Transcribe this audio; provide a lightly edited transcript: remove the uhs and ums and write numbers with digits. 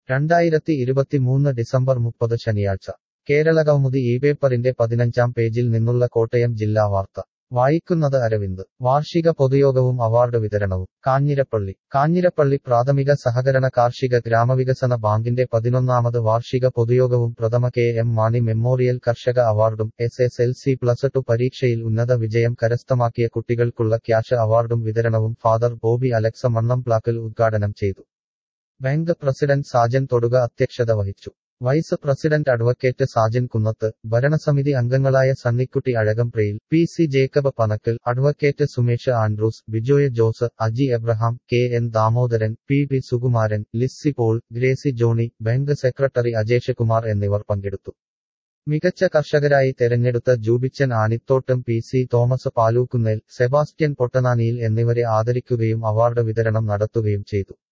2023 December 30 ശനിയാഴ്ച കേരളകൗമുദി ഈ പേപ്പറിന്റെ 15-ാം പേജിൽ നിന്നുള്ള കോട്ടയം ജില്ലാ വാർത്ത വായിക്കുന്നത് അരവിന്ദ്. വാർഷിക പൊതുയോഗവും അവാർഡ് വിതരണവും കാഞ്ഞിരപ്പള്ളി പ്രാഥമിക സഹകരണ കാർഷിക ഗ്രാമവികസന ബാങ്കിന്റെ 11ാമത് വാർഷിക പൊതുയോഗവും പ്രഥമ കെ എം മാണി മെമ്മോറിയൽ കർഷക അവാർഡും SSLC+2 പരീക്ഷയിൽ ഉന്നത വിജയം കരസ്ഥമാക്കിയ കുട്ടികൾക്കുള്ള ക്യാഷ് അവാർഡും വിതരണവും ഫാദർ ബോബി അലക്സ മണ്ണംപ്ലാക്കൽ ഉദ്ഘാടനം ചെയ്തു. ബാങ്ക് പ്രസിഡന്റ് സാജൻ തൊടുക അധ്യക്ഷത വഹിച്ചു. Vice president advocate Sajan Kunnath, ഭരണസമിതി അംഗങ്ങളായ Sunnykutty Azhakamprayil, PC Jacob Panackal, advocate Sumesh Andrews, Bijoy Jose, Aji Abraham, KN Damodaran, PP Sukumaran, Lissy Paul, Gracy Johny, bank secretary Ajesh Kumar എന്നിവർ പങ്കെടുത്തു. മികച്ച കർഷകരായി തെരഞ്ഞെടുത്ത ജൂബിച്ചൻ ആണിത്തോട്ടം, PC തോമസ് പാലൂക്കുന്നേൽ, സെബാസ്റ്റ്യൻ പൊട്ടനാനിയിൽ എന്നിവരെ ആദരിക്കുകയും അവാർഡ് വിതരണം നടത്തുകയും ചെയ്തു.